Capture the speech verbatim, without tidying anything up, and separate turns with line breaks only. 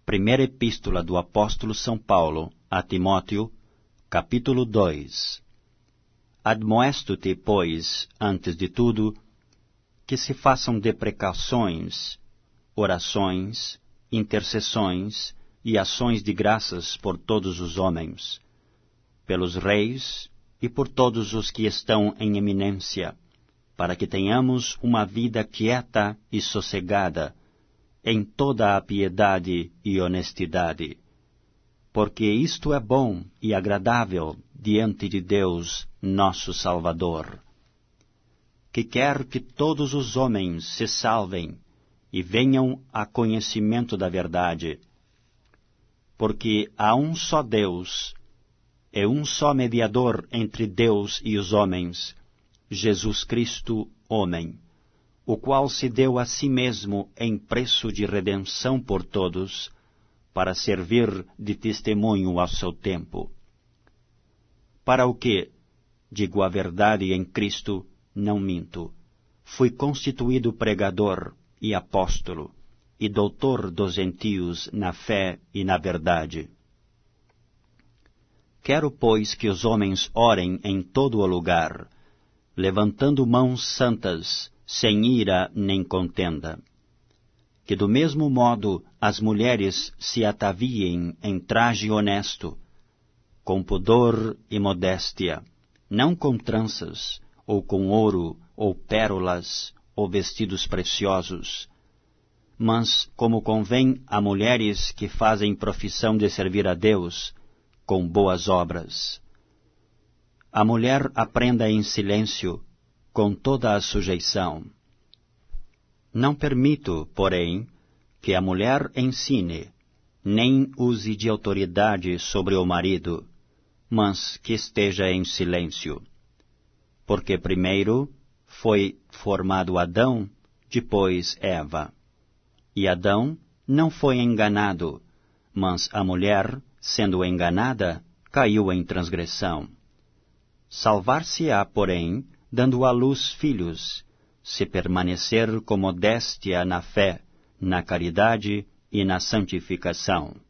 Primeira Epístola do Apóstolo São Paulo a Timóteo, capítulo dois. Admoesto-te, pois, antes de tudo, que se façam deprecações, orações, intercessões e ações de graças por todos os homens, pelos reis e por todos os que estão em eminência, para que tenhamos uma vida quieta e sossegada, em toda a piedade e honestidade, porque isto é bom e agradável diante de Deus, nosso Salvador, que quer que todos os homens se salvem e venham a conhecimento da verdade, porque há um só Deus, e um só mediador entre Deus e os homens, Jesus Cristo, homem, o qual se deu a si mesmo em preço de redenção por todos, para servir de testemunho ao seu tempo. Para o que, digo a verdade em Cristo, não minto, fui constituído pregador e apóstolo, e doutor dos gentios na fé e na verdade. Quero, pois, que os homens orem em todo o lugar, levantando mãos santas, sem ira nem contenda. Que do mesmo modo as mulheres se ataviem em traje honesto, com pudor e modéstia, não com tranças, ou com ouro, ou pérolas, ou vestidos preciosos, mas como convém a mulheres que fazem profissão de servir a Deus, com boas obras. A mulher aprenda em silêncio, com toda a sujeição. Não permito, porém, que a mulher ensine, nem use de autoridade sobre o marido, mas que esteja em silêncio. Porque primeiro foi formado Adão, depois Eva. E Adão não foi enganado, mas a mulher, sendo enganada, caiu em transgressão. Salvar-se-á, porém, dando à luz filhos, se permanecer com modéstia na fé, na caridade e na santificação.